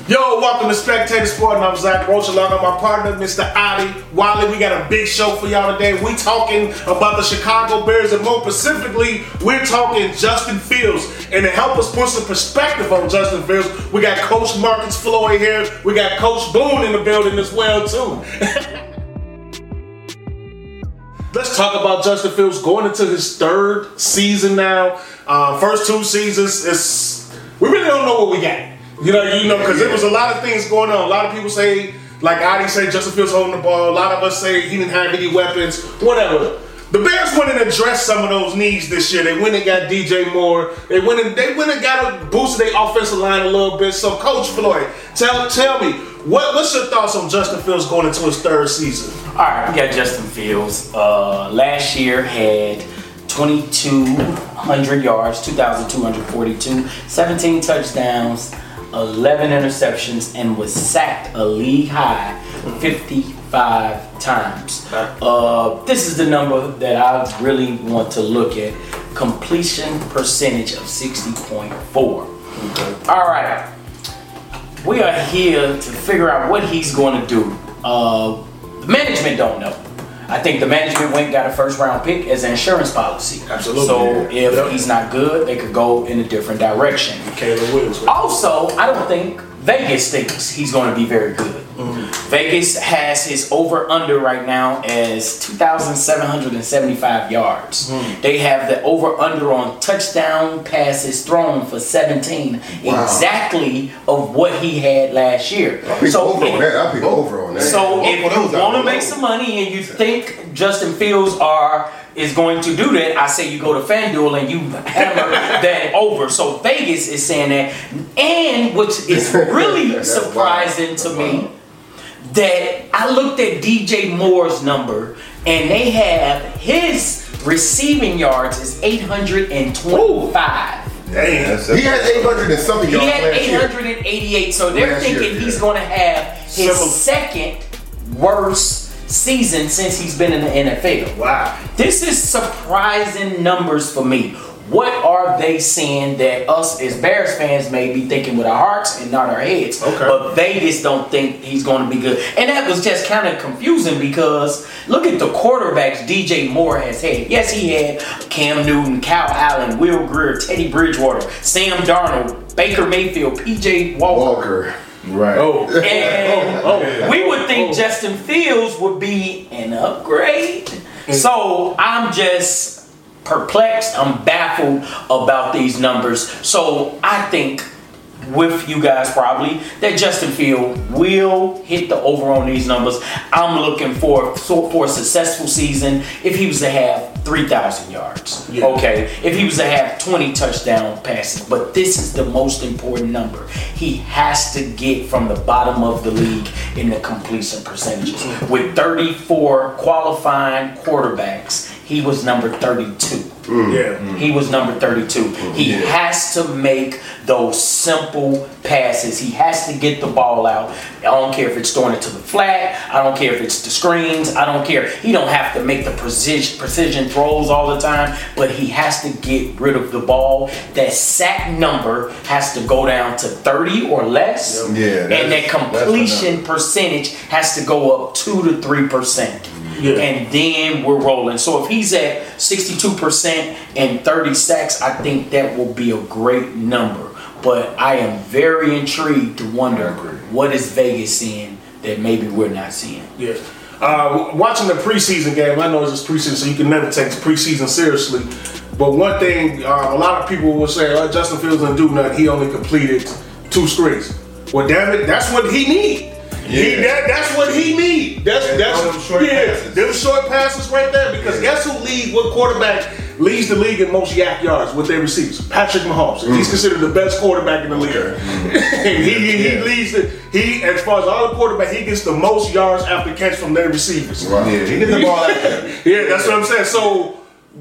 Yo, welcome to Spectator Sport, and I'm Zach Roach along with my partner, Mr. Adi Wiley. We got a big show for y'all today. We talking about the Chicago Bears, and more specifically, we're talking Justin Fields. And to help us put some perspective on Justin Fields, we got Coach Marcus Floyd here. We got Coach Boone in the building as well, too. Let's talk about Justin Fields going into his third season now. First two seasons, we really don't know what we got. You know, because there was a lot of things going on. A lot of people say, like Adi say, Justin Fields holding the ball. A lot of us say he didn't have any weapons. Whatever. The Bears went and addressed some of those needs this year. They went and got DJ Moore. They went and got boosted their offensive line a little bit. So, Coach Floyd, tell me, what's your thoughts on Justin Fields going into his third season? All right, we got Justin Fields. Last year had 2,200 yards, 2,242, 17 touchdowns, 11 interceptions, and was sacked a league high 55 times. This is the number that I really want to look at. Completion percentage of 60.4. Okay. All right. We are here to figure out what he's going to do. The management don't know. I think the management went and got a first-round pick as an insurance policy. Absolutely. So if he's not good, they could go in a different direction. Caleb Williams. Also, I don't think Vegas thinks he's going to be very good. Vegas has his over-under right now as 2,775 yards. They have the over-under on touchdown passes thrown for 17, exactly of what he had last year. I'll pick over on that. So if you want to make some money and you think Justin Fields is going to do that, I say you go to FanDuel and you hammer that over. So Vegas is saying that. And which is really surprising to me, that I looked at DJ Moore's number and they have his receiving yards is 825. Damn. He had 800 and something yards. He had 888, so they're thinking he's going to have his second worst season since he's been in the NFL. Wow. This is surprising numbers for me. What are they saying that us as Bears fans may be thinking with our hearts and not our heads? Okay. But Vegas don't think he's going to be good. And that was just kind of confusing because look at the quarterbacks DJ Moore has had. Yes, he had Cam Newton, Kyle Allen, Will Grier, Teddy Bridgewater, Sam Darnold, Baker Mayfield, PJ Walker. Right. And we would think Justin Fields would be an upgrade. So I'm just perplexed. I'm baffled about these numbers. So I think with you guys probably that Justin Fields will hit the over on these numbers. I'm looking for a successful season if he was to have 3,000 yards. Yeah. Okay. If he was to have 20 touchdown passes. But this is the most important number. He has to get from the bottom of the league in the completion percentages. With 34 qualifying quarterbacks, he was number 32. He was number 32. He has to make those simple passes. He has to get the ball out. I don't care if it's throwing it to the flat. I don't care if it's the screens. I don't care. He don't have to make the precision throws all the time, but he has to get rid of the ball. That sack number has to go down to 30 or less. And that completion percentage has to go up 2 to 3%. And then we're rolling. So if he's at 62% and 30 sacks, I think that will be a great number. But I am very intrigued to wonder what is Vegas seeing that maybe we're not seeing. Yeah. Watching the preseason game, I know it's just preseason, so you can never take the preseason seriously. But one thing, a lot of people will say, Justin Fields didn't do nothing. He only completed 2 screens. Well, damn it, that's what he need. That's what he need. That's them short passes right there. Because guess who what quarterback leads the league in most yak yards with their receivers? Patrick Mahomes. He's considered the best quarterback in the league. And he leads as far as all the quarterbacks, he gets the most yards after catch from their receivers. Right. Yeah, he gets the ball out there. Yeah, that's what I'm saying. So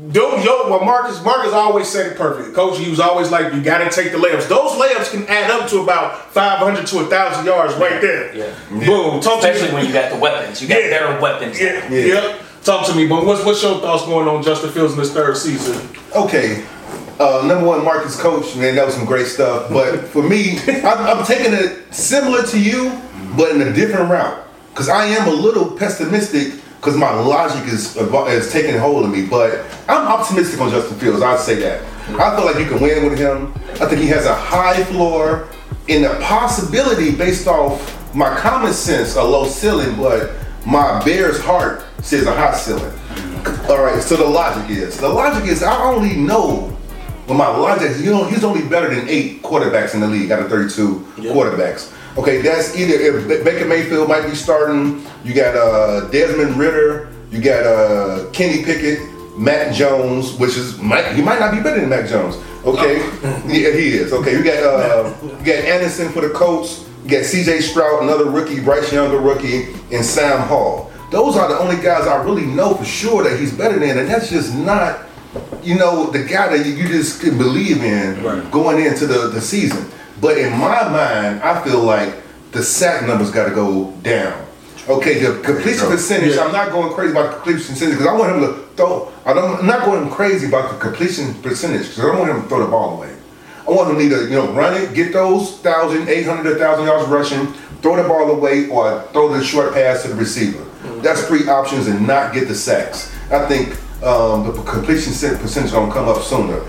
Marcus always said it perfect. Coach, he was always like, you got to take the layups. Those layups can add up to about 500 to 1,000 yards right there. Boom. Especially when you got the weapons. You got better weapons. Yeah. Talk to me, but what's your thoughts going on Justin Fields in his third season? Okay. Number one, Marcus Coach, man, that was some great stuff. But for me, I'm taking it similar to you, but in a different route. Because I am a little pessimistic because my logic is taking hold of me. But I'm optimistic on Justin Fields, I'd say that. I feel like you can win with him. I think he has a high floor and a possibility based off my common sense, a low ceiling, but my Bears heart says a high ceiling. All right, so the logic is I only know, but my logic is, he's only better than 8 quarterbacks in the league out of 32 quarterbacks. Okay, that's either if Baker Mayfield might be starting, you got Desmond Ridder, you got Kenny Pickett, Mac Jones, he might not be better than Mac Jones. Okay, yeah, he is. Okay, you got Anderson for the Colts. You got C.J. Stroud, another rookie, Bryce Younger rookie, and Sam Hall. Those are the only guys I really know for sure that he's better than, and that's just not, the guy that you just can believe in going into the season. But in my mind, I feel like the sack numbers got to go down. Okay, the completion percentage, I'm not going crazy about the completion percentage because I want him to throw. I'm not going crazy about the completion percentage because I don't want him to throw the ball away. I want him to either run it, get those 1,800 to 1,000 yards rushing, throw the ball away, or throw the short pass to the receiver. That's 3 options and not get the sacks. I think the completion percentage is going to come up sooner.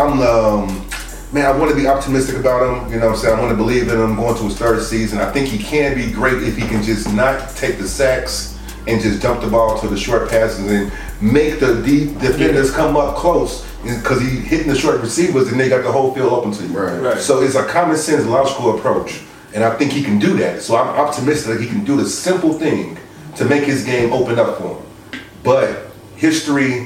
I want to be optimistic about him. You know what I'm saying? I want to believe in him going to his 3rd season. I think he can be great if he can just not take the sacks and just dump the ball to the short passes and make the deep defenders come up close because he hitting the short receivers and they got the whole field open to you. Right. So it's a common sense, logical approach. And I think he can do that. So I'm optimistic that he can do the simple thing to make his game open up for him. But history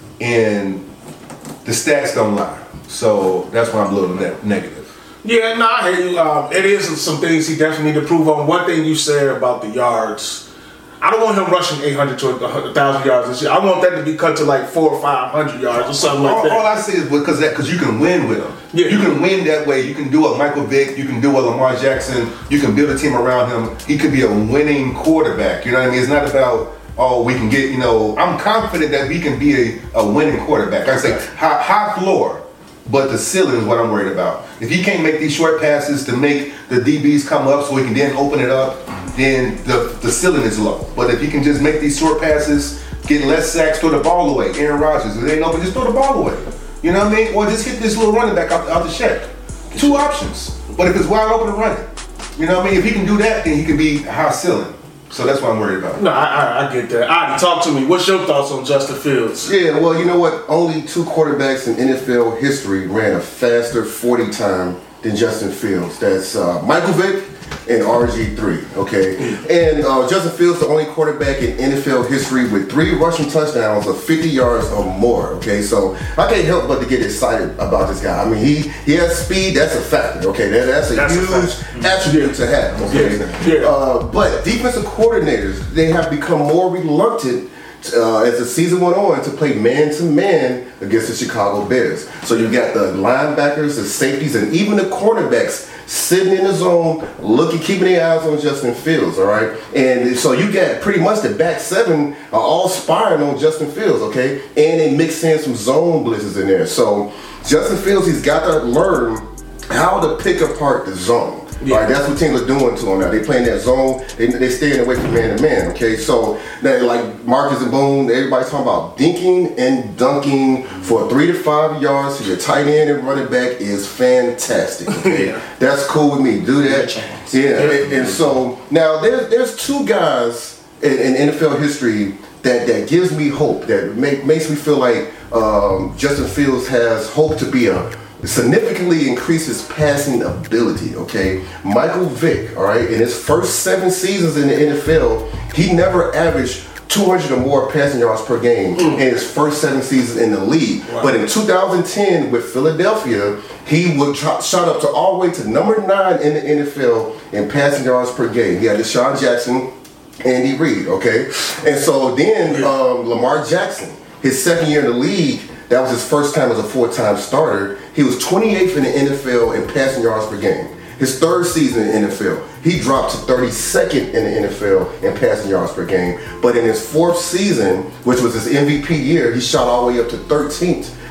and the stats don't lie. So that's why I'm a little negative. Yeah, no, I hear you. It is some things he definitely need to prove on. One thing you said about the yards, I don't want him rushing 800 to 1,000 yards this year. I want that to be cut to like 400 or 500 yards or something like that. All I say is because you can win with him. Yeah. You can win that way. You can do a Michael Vick. You can do a Lamar Jackson. You can build a team around him. He could be a winning quarterback. You know what I mean? It's not about, we can get, I'm confident that we can be a winning quarterback. I say high floor. But the ceiling is what I'm worried about. If he can't make these short passes to make the DBs come up so he can then open it up, then the ceiling is low. But if he can just make these short passes, get less sacks, throw the ball away. Aaron Rodgers, if it ain't open, just throw the ball away. You know what I mean? Or just hit this little running back out the check. 2 options. But if it's wide open, run it. You know what I mean? If he can do that, then he can be high ceiling. So that's what I'm worried about. No, I get that. Talk to me. What's your thoughts on Justin Fields? Yeah, well, you know what? Only 2 quarterbacks in NFL history ran a faster 40 time than Justin Fields. That's Michael Vick and RG3, okay? And Justin Fields, the only quarterback in NFL history with 3 rushing touchdowns of 50 yards or more, okay? So I can't help but to get excited about this guy. I mean, he has speed, that's a factor, okay? That's a huge attribute to have, okay? But defensive coordinators, they have become more reluctant as the season went on to play man-to-man against the Chicago Bears. So you got the linebackers, the safeties, and even the cornerbacks sitting in the zone, keeping their eyes on Justin Fields, all right? And so you got pretty much the back 7 are all spying on Justin Fields, okay? And they mix in some zone blitzes in there. So Justin Fields, he's got to learn how to pick apart the zone. Yeah. All right, that's what teams are doing to him now. They playing that zone. They staying away from man to man. Okay, so now like Marcus and Boone, everybody's talking about dinking and dunking for 3 to 5 yards to your tight end and running back is fantastic. Okay, that's cool with me. Do that. Yeah, and so now there's 2 guys in NFL history that gives me hope. That makes me feel like Justin Fields has hope to be significantly increase his passing ability, okay? Michael Vick, all right, in his first 7 seasons in the NFL, he never averaged 200 or more passing yards per game in his first 7 seasons in the league. Wow. But in 2010 with Philadelphia, he would shot up to all the way to number 9 in the NFL in passing yards per game. He had Deshaun Jackson, Andy Reid, okay? And so then Lamar Jackson, his second year in the league, that was his first time as a 4-time starter. He was 28th in the NFL in passing yards per game. His 3rd season in the NFL, he dropped to 32nd in the NFL in passing yards per game. But in his 4th season, which was his MVP year, he shot all the way up to 13th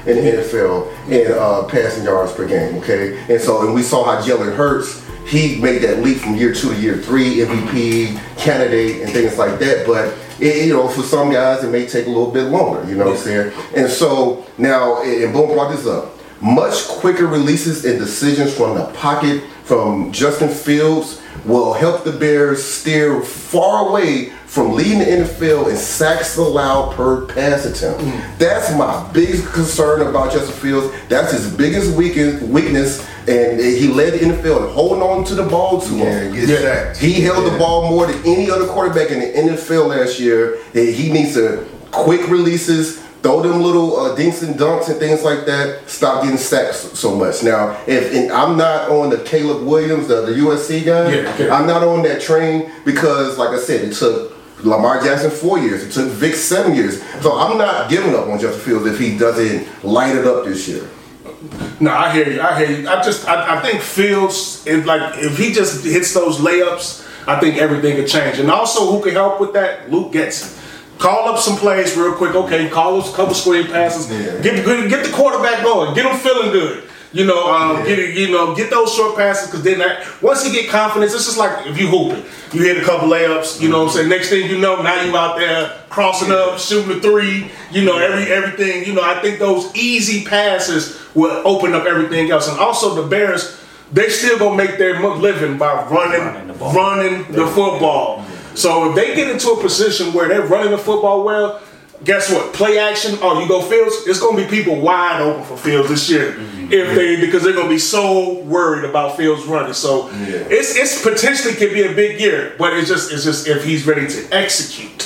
in the NFL in passing yards per game. Okay, and we saw how Jalen Hurts, he made that leap from year 2 to year 3, MVP candidate and things like that. But for some guys, it may take a little bit longer. You know what I'm saying? And so now, and Boone brought this up. Much quicker releases and decisions from the pocket from Justin Fields will help the Bears steer far away from leading the NFL in sacks allowed per pass attempt. That's my biggest concern about Justin Fields. That's his biggest weakness, and he led the NFL in holding on to the ball too long. He held the ball more than any other quarterback in the NFL last year. He needs to quick releases, throw them little dinks and dunks and things like that. Stop getting sacked so much. Now, and I'm not on the Caleb Williams, the USC guy. I'm not on that train because, like I said, it took Lamar Jackson 4 years. It took Vic 7 years. So I'm not giving up on Justin Fields if he doesn't light it up this year. No, I hear you. I think Fields, if he just hits those layups, I think everything could change. And also, who can help with that? Luke Getson. Call up some plays real quick. Okay, call us a couple screen passes. Get the quarterback going. Get him feeling good. Get those short passes, because then once he get confidence, it's just like if you hooping, you hit a couple layups. You know what I'm saying? Next thing you know, now you out there crossing up, shooting a three. Everything. I think those easy passes will open up everything else. And also the Bears, they still gonna make their living by running the football. So if they get into a position where they're running the football well, guess what? Play action. Oh, you go Fields. It's going to be people wide open for Fields this year, because they're going to be so worried about Fields running. So it's potentially could be a big year, but it's just if he's ready to execute.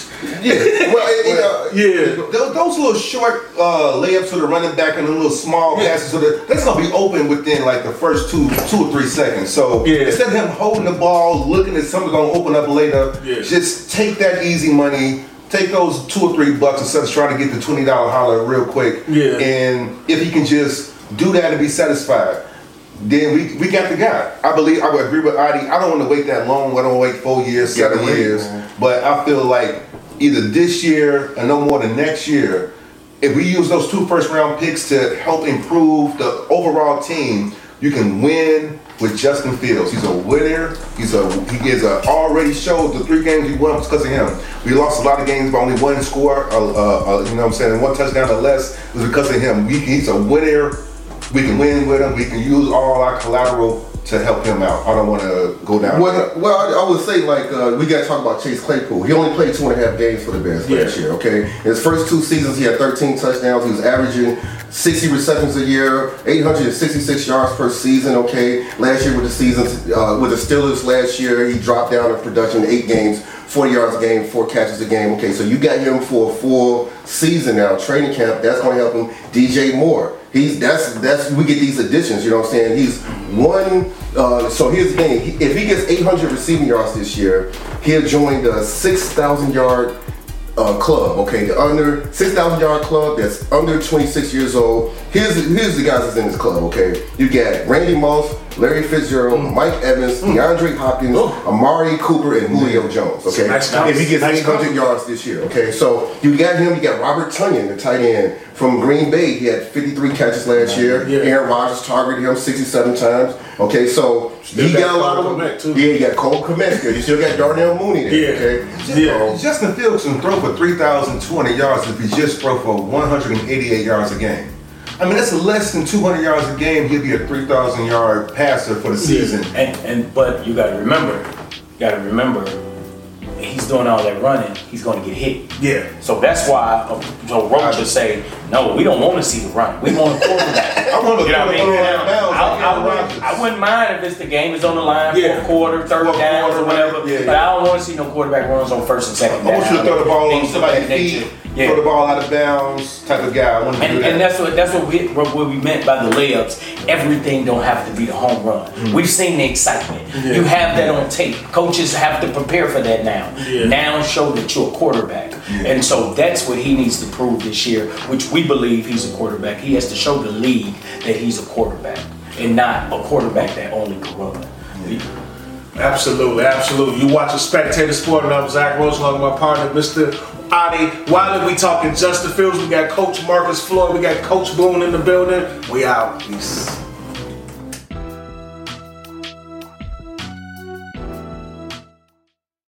Those little short layups to the running back and the little small passes, that's gonna be open within like the first two or 3 seconds. So instead of him holding the ball, looking at something gonna open up later, just take that easy money. Take those $2 or $3 instead of trying to get the $20 holler real quick. And if he can just do that and be satisfied, then we got the guy. I would agree with Adi. I don't want to wait that long. I don't want to wait 4 years, 7 years. But I feel like either this year or no more than next year, if we use those 2 first-round picks to help improve the overall team, you can win with Justin Fields. He's a winner. He is already showed the 3 games he won because of him. We lost a lot of games by only 1 score, you know what I'm saying, 1 touchdown or less. It was because of him. He's a winner. We can win with him. We can use all our collateral to help him out. I don't want to go down. Well, I would say we got to talk about Chase Claypool. He only played 2.5 games for the Bears last year. Okay, in his first 2 seasons, he had 13 touchdowns. He was averaging 60 receptions a year, 866 yards per season. Okay, last year with the Steelers last year, he dropped down in production 8 games, 40 yards a game, 4 catches a game. Okay, so you got him for a full season now. Training camp, that's going to help him. DJ Moore. We get these additions, you know what I'm saying? He's one. So here's the thing: if he gets 800 receiving yards this year, he'll join the 6,000 yard club. Okay, the under 6,000 yard club that's under 26 years old. Here's the guys that's in this club. Okay, you got Randy Moss, Larry Fitzgerald, Mike Evans, DeAndre Hopkins, Amari Cooper, and Julio Jones. Okay, if he gets 800 yards this year. Okay, so you got him. You got Robert Tonyan, the tight end from Green Bay. He had 53 catches last year. Aaron Rodgers targeted him 67 times. Okay, so he got a lot of them. You got Cole Kmet there. You still got Darnell Mooney there. Okay, Justin Fields can throw for 3,200 yards if he just throw for 188 yards a game. I mean, that's less than 200 yards a game. He'll be a 3,000 yard passer for the season. But you got to remember, he's doing all that running. He's going to get hit. So that's why Joe Roach would say, no, we don't want to see the run. We want a quarterback. I want to I wouldn't mind if it's the game is on the line, 4th quarter, 3rd downs or whatever. But I don't want to see no quarterback runs on 1st and 2nd down. I want you to throw the ball on somebody's feet. Throw the ball out of bounds type of guy. I want to do that. And that's what we meant by the layups. Everything don't have to be the home run. We've seen the excitement. You have that on tape. Coaches have to prepare for that now. Now show that you're a quarterback. And so that's what he needs to prove this year, which we believe he's a quarterback. He has to show the league that he's a quarterback and not a quarterback that only can run. Absolutely. You watch a Spectator Sport, and I'm Zach Rose, along with my partner, Mr. Adi Wiley. We talking Justin Fields. We got Coach Marcus Floyd. We got Coach Boone in the building. We out. Peace.